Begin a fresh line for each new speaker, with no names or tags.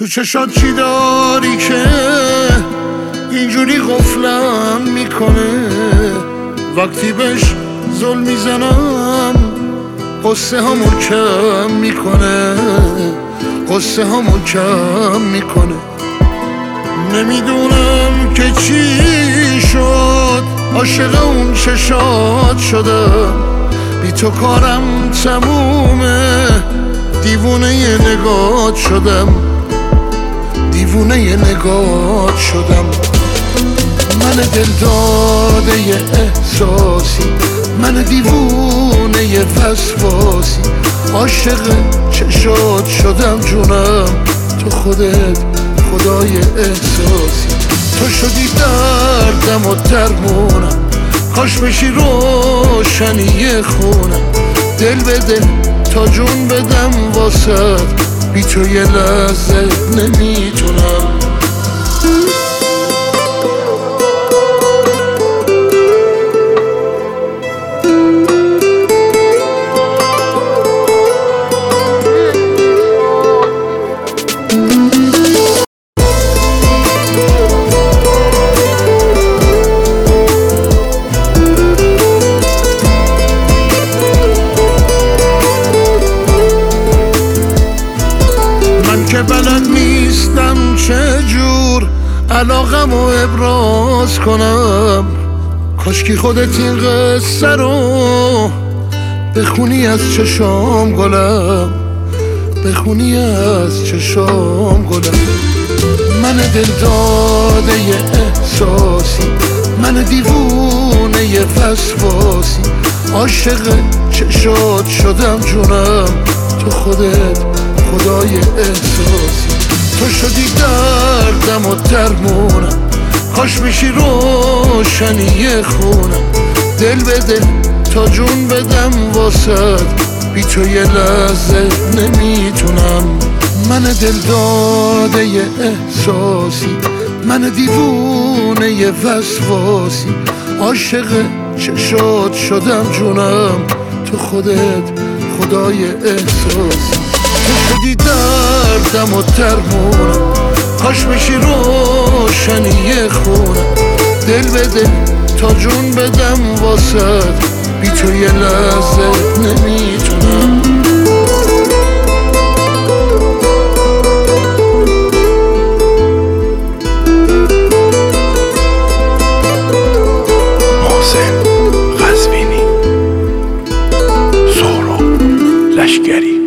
تو چشات چی داری که اینجوری غفلم میکنه؟ وقتی بهش ظلم میزنم قصه همو کم میکنه، قصه همو کم میکنه. نمیدونم که چی شد، عاشق اون چشات شدم. بی تو کارم تمومه، دیوونه ی نگات شدم، دیوونه ی نگات شدم. من دل داده ی احساسی، من دیوونه ی وسواسی. عاشق چشات شدم جونم، تو خودت خدای احساسی. تو شدی دردم و درمونم، کاش بشی روشنی خونم. دل به دل تا جون بدم واسد، بی تو یه لحظه نمیتونم. که بلد نیستم چجور علاقم رو ابراز کنم. کاشکی خودت این قصه رو بخونی از چشام گلم، بخونی از چشام گلم. من دل داده ی احساسی، من دیوونه ی وسواسی. عاشق چشات شدم جونم، تو خودت خدای احساسی. تو شدی دردم و درمونم، کاش بشی روشنی خونم. دل به دل تا جون بدم واسد، بی تو یه لحظه نمیتونم. من دل داده ی احساسی، من دیوونه ی وسواسی. عاشق چشات شدم جونم، تو خودت خدای احساسی. تو شدی دردم و درمونم، کاش بشی روشنی خونم. دل به دل تا جون بدم واسد، بی تو یه لحظه نمیتونم.
محسن قزوینی، سهراب لشکری.